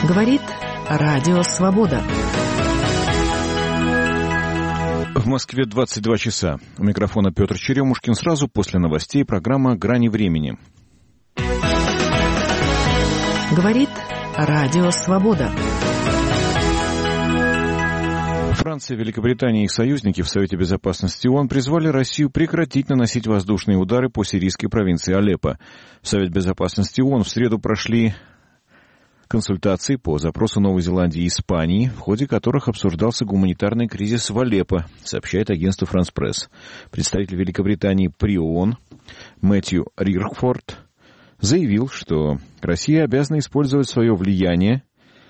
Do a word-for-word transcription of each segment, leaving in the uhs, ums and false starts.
Говорит Радио Свобода. В Москве двадцать два часа. У микрофона Петр Черемушкин. Сразу после новостей программа «Грани времени». Говорит Радио Свобода. Франция, Великобритания и их союзники в Совете Безопасности ООН призвали Россию прекратить наносить воздушные удары по сирийской провинции Алеппо. В Совет Безопасности ООН в среду прошли консультации по запросу Новой Зеландии и Испании, в ходе которых обсуждался гуманитарный кризис в Алеппо, сообщает агентство «Франс Пресс». Представитель Великобритании при ООН Мэтью Риркфорд заявил, что Россия обязана использовать свое влияние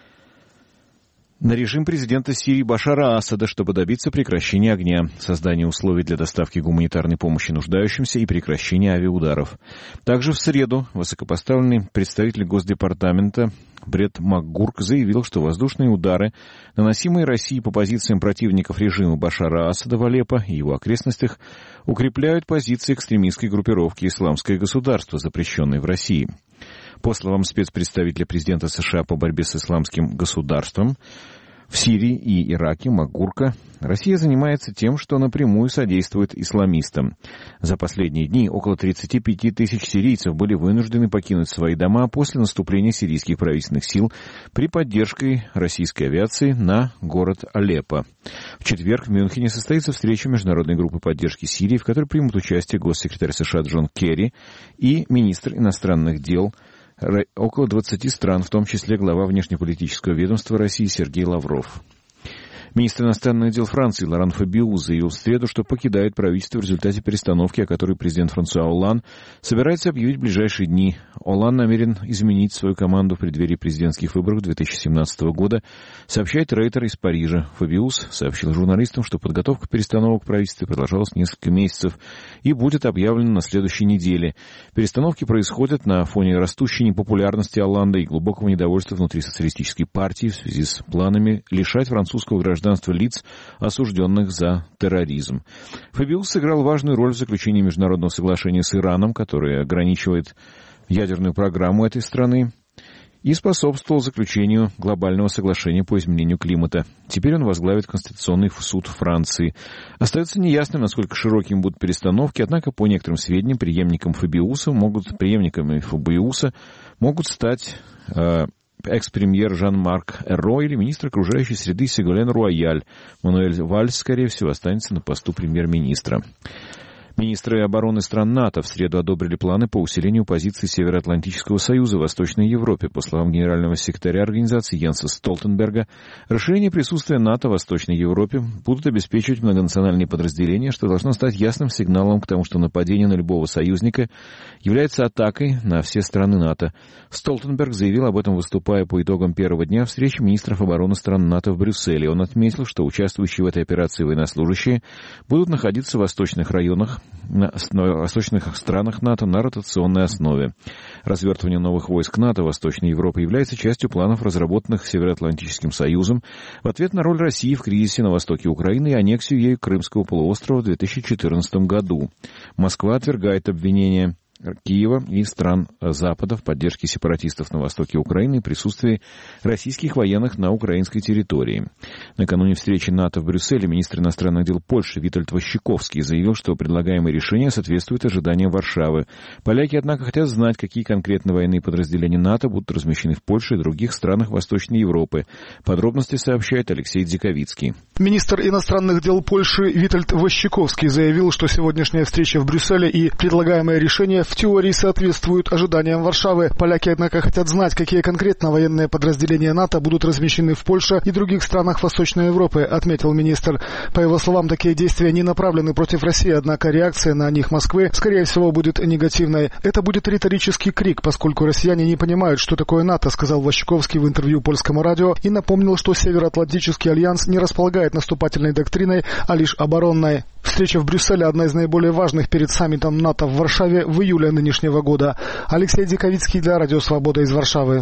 на режим президента Сирии Башара Асада, чтобы добиться прекращения огня, создания условий для доставки гуманитарной помощи нуждающимся и прекращения авиаударов. Также в среду высокопоставленный представитель Госдепартамента Бред МакГурк заявил, что воздушные удары, наносимые Россией по позициям противников режима Башара Асада в Алеппо и его окрестностях, укрепляют позиции экстремистской группировки «Исламское государство», запрещенной в России. По словам спецпредставителя президента США по борьбе с исламским государством, в Сирии и Ираке МакГурка Россия занимается тем, что напрямую содействует исламистам. За последние дни около тридцать пять тысяч сирийцев были вынуждены покинуть свои дома после наступления сирийских правительственных сил при поддержке российской авиации на город Алеппо. В четверг в Мюнхене состоится встреча международной группы поддержки Сирии, в которой примут участие госсекретарь США Джон Керри и министр иностранных дел около двадцати стран, в том числе глава внешнеполитического ведомства России Сергей Лавров. Министр иностранных дел Франции Лоран Фабиус заявил в среду, что покидает правительство в результате перестановки, о которой президент Франсуа Олланд собирается объявить в ближайшие дни. Олланд намерен изменить свою команду в преддверии президентских выборов две тысячи семнадцатого года, сообщает Рейтер из Парижа. Фабиус сообщил журналистам, что подготовка перестановок в правительстве продолжалась несколько месяцев и будет объявлена на следующей неделе. Перестановки происходят на фоне растущей непопулярности Олланда и глубокого недовольства внутри социалистической партии в связи с планами лишать французского гражданства лиц, осужденных за терроризм. Фабиус сыграл важную роль в заключении международного соглашения с Ираном, которое ограничивает ядерную программу этой страны, и способствовал заключению глобального соглашения по изменению климата. Теперь он возглавит Конституционный суд Франции. Остается неясным, насколько широкими будут перестановки, однако, по некоторым сведениям, преемником Фабиуса могут, преемниками Фабиуса могут стать э, экс-премьер Жан-Марк Эро или министр окружающей среды Сиголен Руаяль. Мануэль Вальс, скорее всего, останется на посту премьер-министра. Министры обороны стран НАТО в среду одобрили планы по усилению позиций Североатлантического союза в Восточной Европе. По словам генерального секретаря организации Йенса Столтенберга, расширение присутствия НАТО в Восточной Европе будут обеспечивать многонациональные подразделения, что должно стать ясным сигналом к тому, что нападение на любого союзника является атакой на все страны НАТО. Столтенберг заявил об этом, выступая по итогам первого дня встречи министров обороны стран НАТО в Брюсселе. Он отметил, что участвующие в этой операции военнослужащие будут находиться в восточных районах, на восточных странах НАТО на ротационной основе. Развертывание новых войск НАТО в Восточной Европе является частью планов, разработанных Североатлантическим Союзом в ответ на роль России в кризисе на востоке Украины и аннексию ею Крымского полуострова в две тысячи четырнадцатом году. Москва отвергает обвинения Киева и стран Запада в поддержке сепаратистов на востоке Украины и присутствии российских военных на украинской территории. Накануне встречи НАТО в Брюсселе министр иностранных дел Польши Витольд Ващиковский заявил, что предлагаемые решения соответствуют ожиданиям Варшавы. Поляки, однако, хотят знать, какие конкретно военные подразделения НАТО будут размещены в Польше и других странах Восточной Европы. Подробности сообщает Алексей Дзиковицкий. Министр иностранных дел Польши Витольд Ващиковский заявил, что сегодняшняя встреча в Брюсселе и предлагаемые решения в теории соответствуют ожиданиям Варшавы. Поляки, однако, хотят знать, какие конкретно военные подразделения НАТО будут размещены в Польше и других странах Восточной Европы, отметил министр. По его словам, такие действия не направлены против России, однако реакция на них Москвы, скорее всего, будет негативной. Это будет риторический крик, поскольку россияне не понимают, что такое НАТО, сказал Ващиковский в интервью польскому радио и напомнил, что Североатлантический альянс не располагает наступательной доктриной, а лишь оборонной. Встреча в Брюсселе – одна из наиболее важных перед саммитом НАТО в Варшаве в июле нынешнего года. Алексей Диковицкий для Радио Свобода из Варшавы.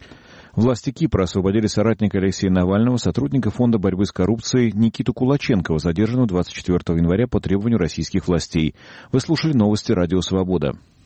Власти Кипра освободили соратника Алексея Навального, сотрудника Фонда борьбы с коррупцией Никиту Кулаченкова, задержанного двадцать четвёртого января по требованию российских властей. Вы слушали новости Радио Свобода.